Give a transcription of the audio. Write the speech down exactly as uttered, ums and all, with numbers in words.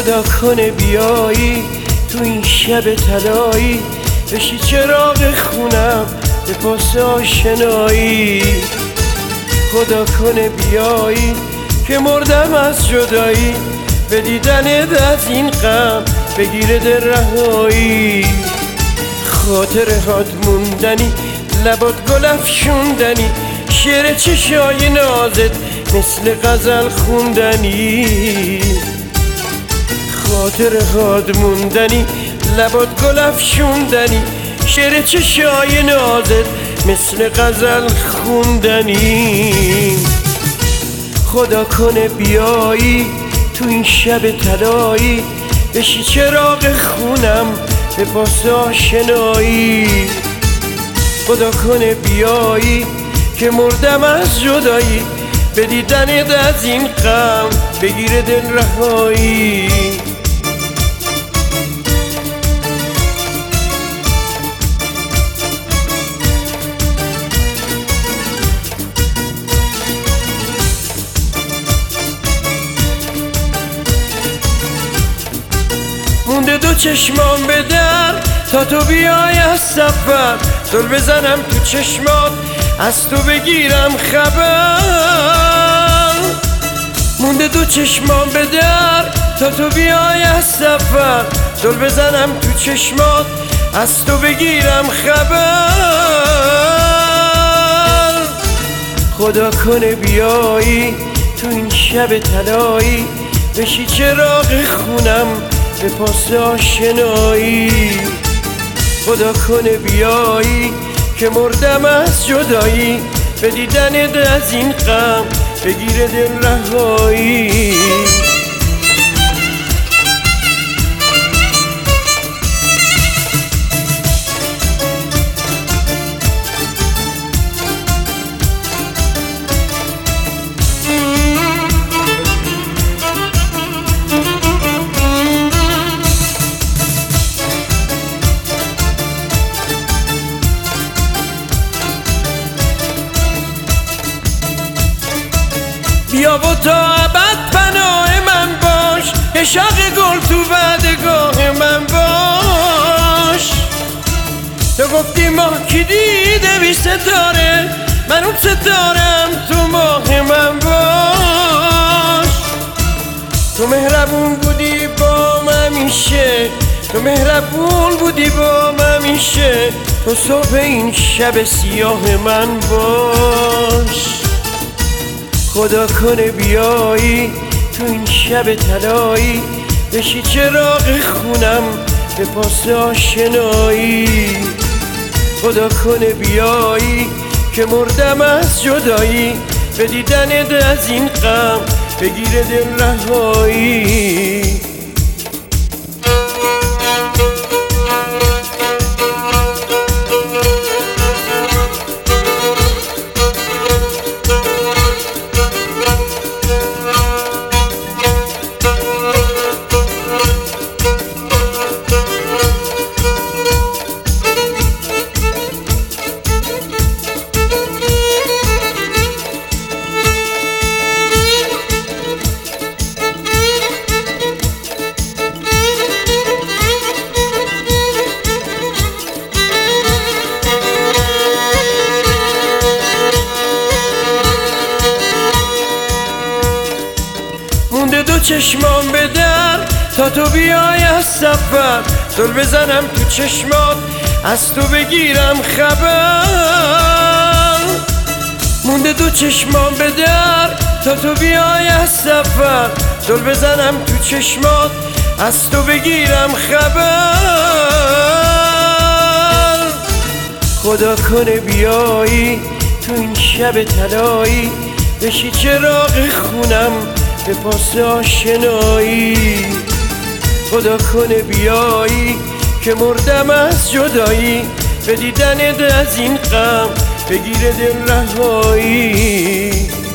خدا کنه بیایی تو این شب طلایی، بشی چراغ خونم به پاس آشنایی. خدا کنه بیایی که مردم از جدایی، به دیدنت از این غم بگیره دل رهایی. خاطرهات موندنی، لبات گل افشوندنی، شعر چشای نازت مثل غزل خوندنی. خاطرهات موندنی، لبات گل افشوندنی، شعر چشای نازت مثل غزل خوندنی. خدا کنه بیایی تو این شب طلایی، بشی چراغ خونم به پاس آشنایی. خدا کنه بیایی که مردم از جدایی، به دیدنت از این غم بگیره دل رهایی. مونده دو چشمام به در تا تو بیای از سفر، زل بزنم تو چشمات از تو بگیرم خبر. مونده دو چشمام به در تا تو بیای از سفر، زل بزنم تو چشمات از تو بگیرم خبر. خدا کنه بیایی تو این شب طلایی، بشی چراغ خونم به پاس آشنایی. خدا کنه بیایی که مردم از جدایی، به دیدنت از این غم بگیره دل رهایی. بیا و تا ابد پناه من باش، یه شاخ گل تو وعدگاه من باش. تو گفتی ماه کی دیده بی ستاره، من اون ستارم تو ماه من باش. تو مهربون بودی با من همیشه، تو مهربون بودی با من همیشه، تو صبح این شب سیاه من باش. خدا کنه بیایی تو این شب طلایی، بشی چراغ خونم به پاس آشنایی. خدا کنه بیایی که مردم از جدایی، به دیدنت از این غم بگیره دل رهایی. مونده دو چشمام به در تا تو بیای از سفر، زل بزنم تو چشمات از تو بگیرم خبر. مونده دو چشمام به در تا تو بیای از سفر، زل بزنم تو چشمات از تو بگیرم خبر. خدا کنه بیایی تو این شب طلایی، بشی چراغ خونم به پاس آشنایی. خدا کنه بیایی که مردم از جدایی، به دیدنت از این غم بگیره دل رهایی.